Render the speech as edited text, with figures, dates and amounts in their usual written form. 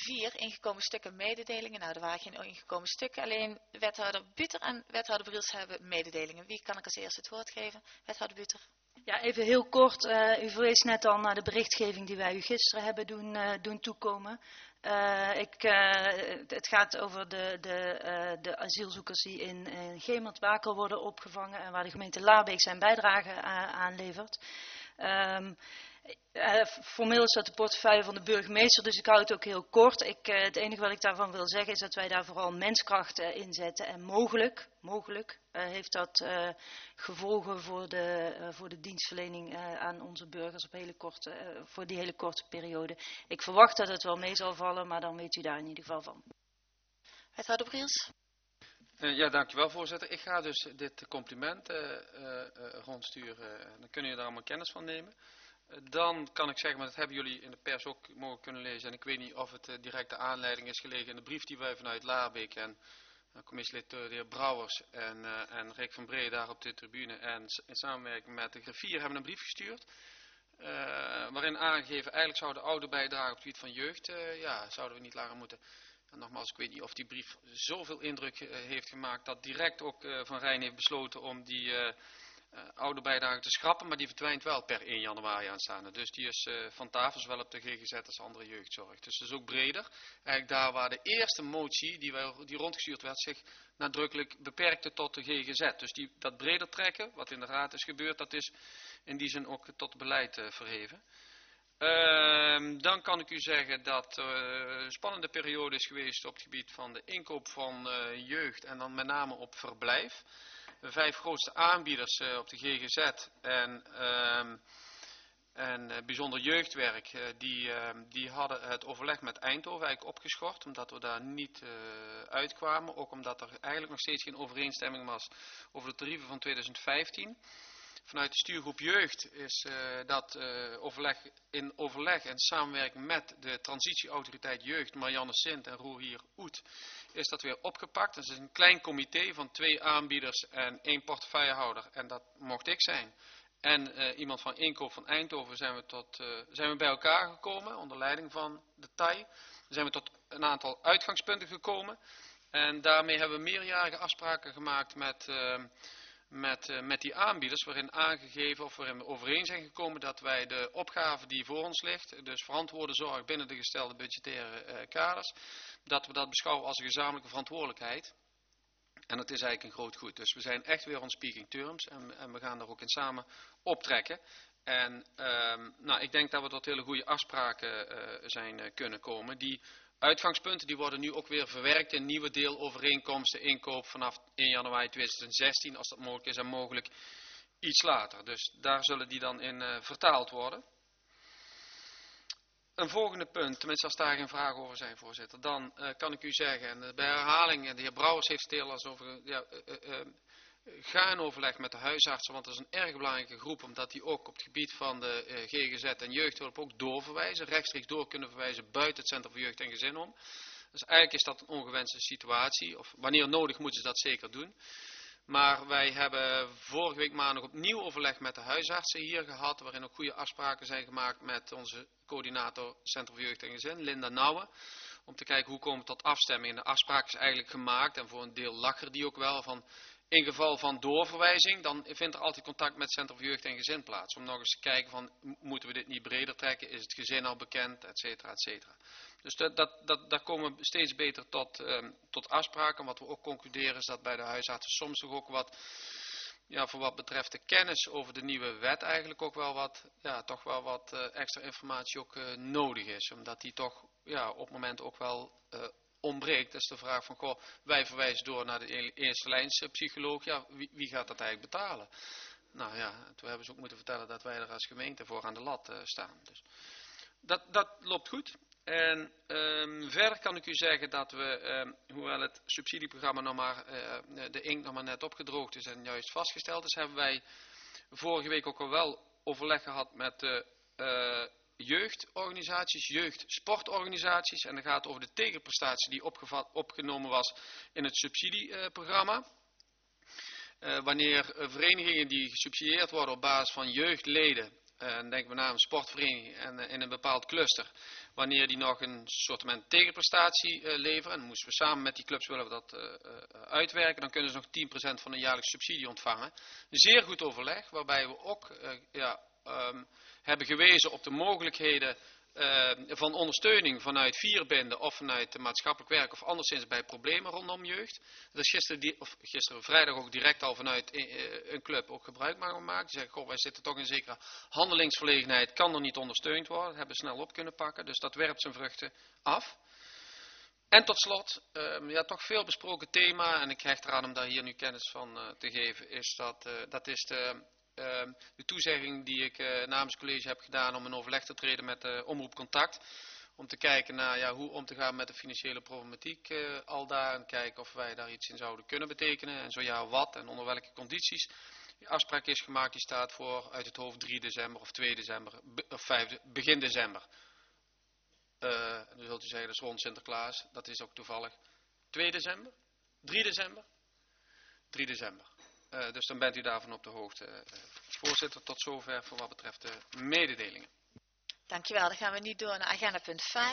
4 ingekomen stukken mededelingen. Nou, er waren geen ingekomen stukken. Alleen wethouder Buter en wethouder Briels hebben mededelingen. Wie kan ik als eerste het woord geven? Wethouder Buter. Ja, even heel kort. U verwees net al naar de berichtgeving die wij u gisteren hebben doen toekomen. Het gaat over de asielzoekers die in Gemert-Bakel worden opgevangen en waar de gemeente Laarbeek zijn bijdrage aan levert. Formeel is dat de portefeuille van de burgemeester, dus ik hou het ook heel kort. Het enige wat ik daarvan wil zeggen is dat wij daar vooral menskracht inzetten. En mogelijk heeft dat gevolgen voor de dienstverlening aan onze burgers voor die hele korte periode. Ik verwacht dat het wel mee zal vallen, maar dan weet u daar in ieder geval van. Wethouder Briels. Ja, dankjewel voorzitter. Ik ga dus dit compliment rondsturen. Dan kunnen jullie daar allemaal kennis van nemen. Dan kan ik zeggen, maar dat hebben jullie in de pers ook mogen kunnen lezen. En ik weet niet of het directe aanleiding is gelegen in de brief die wij vanuit Laarbeek en commissielid de heer Brouwers en Rick van Bree daar op de tribune en in samenwerking met de griffier hebben een brief gestuurd. Waarin aangegeven, eigenlijk zou de oude bijdrage op het gebied van jeugd, zouden we niet langer moeten. En nogmaals, ik weet niet of die brief zoveel indruk heeft gemaakt dat direct ook Van Rijn heeft besloten om die oude bijdrage te schrappen, maar die verdwijnt wel per 1 januari aanstaande. Dus die is van tafel, zowel op de GGZ als andere jeugdzorg. Dus dat is ook breder. Eigenlijk daar waar de eerste motie die rondgestuurd werd zich nadrukkelijk beperkte tot de GGZ. Dus dat breder trekken, wat in de raad is gebeurd, dat is in die zin ook tot beleid verheven. Dan kan ik u zeggen dat een spannende periode is geweest op het gebied van de inkoop van jeugd en dan met name op verblijf. De 5 grootste aanbieders op de GGZ en bijzonder jeugdwerk, die hadden het overleg met Eindhoven eigenlijk opgeschort, omdat we daar niet uitkwamen. Ook omdat er eigenlijk nog steeds geen overeenstemming was over de tarieven van 2015. Vanuit de stuurgroep jeugd is dat overleg en samenwerking met de transitieautoriteit jeugd, Marianne Sint en Roerier Oet, is dat weer opgepakt. Dat is een klein comité van 2 aanbieders en 1 portefeuillehouder. En dat mocht ik zijn. En iemand van inkoop van Eindhoven zijn we bij elkaar gekomen, onder leiding van de TAI. Dan zijn we tot een aantal uitgangspunten gekomen. En daarmee hebben we meerjarige afspraken gemaakt met die aanbieders, waarin aangegeven of waarin we overeen zijn gekomen dat wij de opgave die voor ons ligt, dus verantwoorde zorg binnen de gestelde budgettaire kaders, dat we dat beschouwen als een gezamenlijke verantwoordelijkheid. En dat is eigenlijk een groot goed. Dus we zijn echt weer on speaking terms en we gaan daar ook in samen optrekken. En ik denk dat we tot hele goede afspraken zijn kunnen komen. Die uitgangspunten die worden nu ook weer verwerkt in nieuwe deelovereenkomsten, inkoop vanaf 1 januari 2016, als dat mogelijk is en mogelijk iets later. Dus daar zullen die dan in vertaald worden. Een volgende punt, tenminste als daar geen vragen over zijn, voorzitter, dan kan ik u zeggen, en bij herhaling, de heer Brouwers heeft het heel als over, ga in overleg met de huisartsen, want dat is een erg belangrijke groep, omdat die ook op het gebied van de GGZ en jeugdhulp ook doorverwijzen, rechtstreeks door kunnen verwijzen buiten het Centrum voor Jeugd en Gezin om. Dus eigenlijk is dat een ongewenste situatie, of wanneer nodig moeten ze dat zeker doen. Maar wij hebben vorige week maandag opnieuw overleg met de huisartsen hier gehad, waarin ook goede afspraken zijn gemaakt met onze coördinator Centrum voor Jeugd en Gezin, Linda Nouwen, om te kijken hoe komen we tot afstemming. En de afspraak is eigenlijk gemaakt, en voor een deel lag er die ook wel, van in geval van doorverwijzing, dan vindt er altijd contact met het Centrum voor Jeugd en Gezin plaats. Om nog eens te kijken van, moeten we dit niet breder trekken, is het gezin al bekend, et cetera, et cetera. Dus daar komen we steeds beter tot afspraken. Wat we ook concluderen is dat bij de huisartsen soms toch ook wat, voor wat betreft de kennis over de nieuwe wet eigenlijk ook wel wat extra informatie ook nodig is. Omdat die toch op het moment ook wel ontbreekt. Dat is de vraag van, wij verwijzen door naar de eerste lijns psycholoog. Ja, wie gaat dat eigenlijk betalen? Nou ja, toen hebben ze ook moeten vertellen dat wij er als gemeente voor aan de lat staan. Dus dat loopt goed. En verder kan ik u zeggen dat we, hoewel het subsidieprogramma de inkt nog maar net opgedroogd is en juist vastgesteld is, hebben wij vorige week ook al wel overleg gehad met de jeugdorganisaties, jeugdsportorganisaties. En dat gaat over de tegenprestatie die opgenomen was in het subsidieprogramma. Wanneer verenigingen die gesubsidieerd worden op basis van jeugdleden denk met name een sportvereniging en in een bepaald cluster, wanneer die nog een soort tegenprestatie leveren, en moesten we samen met die clubs willen we dat uitwerken, dan kunnen ze nog 10% van een jaarlijkse subsidie ontvangen. Een zeer goed overleg, waarbij we ook hebben gewezen op de mogelijkheden van ondersteuning vanuit Vierbinden of vanuit de maatschappelijk werk of anderszins bij problemen rondom jeugd. Dat is gisteren vrijdag ook direct al vanuit een club ook gebruik gemaakt. Die zeggen, goh, wij zitten toch in zekere handelingsverlegenheid, kan er niet ondersteund worden. Dat hebben we snel op kunnen pakken, dus dat werpt zijn vruchten af. En tot slot, toch veel besproken thema, en ik hecht eraan om daar hier nu kennis van te geven, is dat is de toezegging die ik namens het college heb gedaan om in overleg te treden met Omroep Contact. Om te kijken naar hoe om te gaan met de financiële problematiek aldaar. En kijken of wij daar iets in zouden kunnen betekenen. En zo ja, wat en onder welke condities. Die afspraak is gemaakt, die staat voor uit het hoofd 3 december of 2 december. Of begin december. Dan zult u zeggen, dat is rond Sinterklaas. Dat is ook toevallig 2 december? 3 december? 3 december. Dus dan bent u daarvan op de hoogte. Voorzitter, tot zover voor wat betreft de mededelingen. Dankjewel, dan gaan we nu door naar agenda punt 5.